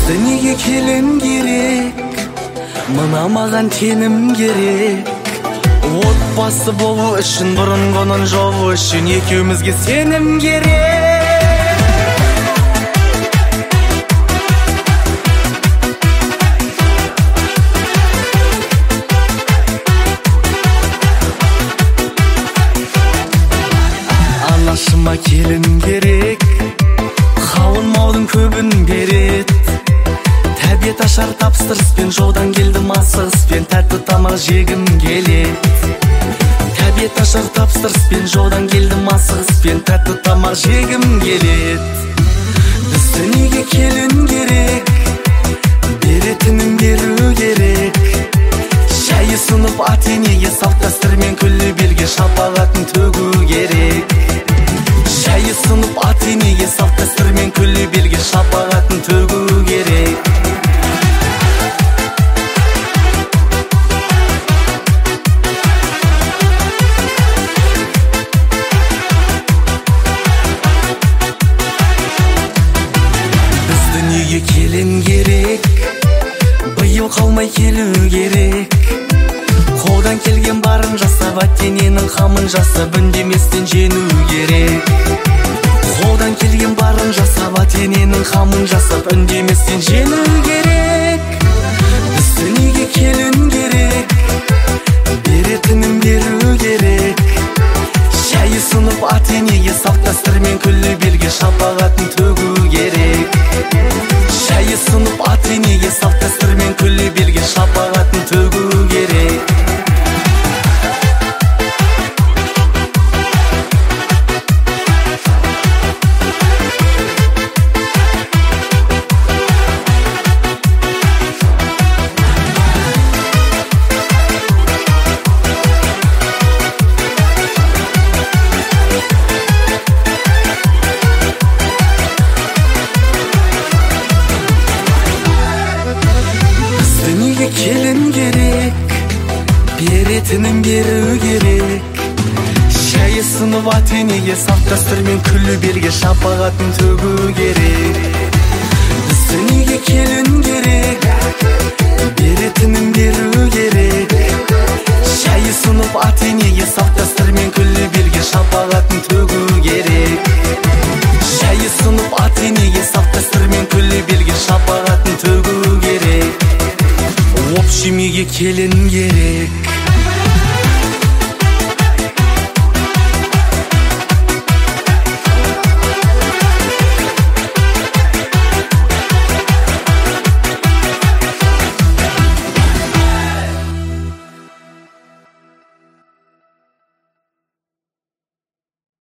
Неге келін керек, мына маған тенім керек. Отбасы болу үшін, бұрынғының жолы үшін екеумізге сенім керек. Анашыма келін керек, қауын маудың көбін берет. Тәбет ашар тапсырыспен, жолдан келдім асығыспен, тәтті тамақ жегім келет. Тәбет ашар тапсырыспен, жолдан келдім асығыспен, тәтті тамақ жегім келет. Бізді неге келін керек, беретінін беру керек. Шайы сынып ата-енеге, салт дәстүрмен күллі белге шапағатын төгу керек. Шайы сынып ата-енеге, салт дәстүрмен күллі белге шапағатын төгу керек. Бізді неге келін керек, биыл қалмай келу керек. Қолдан келген барын жасап, ата-ененің қамын жасап, үндеместен жену керек. Қолдан келген барын жасап, ата-ененің қамын жасап, үндеместен жену керек. Бізді неге келін керек, беретінін беру керек. Шайы сынып ата-енеге, салт дәстүрмен күллі белге шапағатын төгу керек. Шайы сынып ата-енеге, салт дәстүрмен күллі белге шапағатын төгу керек. Келін керек, беретінін беру керек. Шайы сынып ата-енеге, салт дәстүрмен күллі белге шапағатын төгу керек. Бізді неге келін керек, беретінін беру керек. Шайы сынып ата-енеге, салт дәстүрмен күллі белге шапағатын төгу керек. Шайы сынып ата-енеге, салт дәстүрмен күллі белге шапағатын төгу керек. Общемеге келін керек.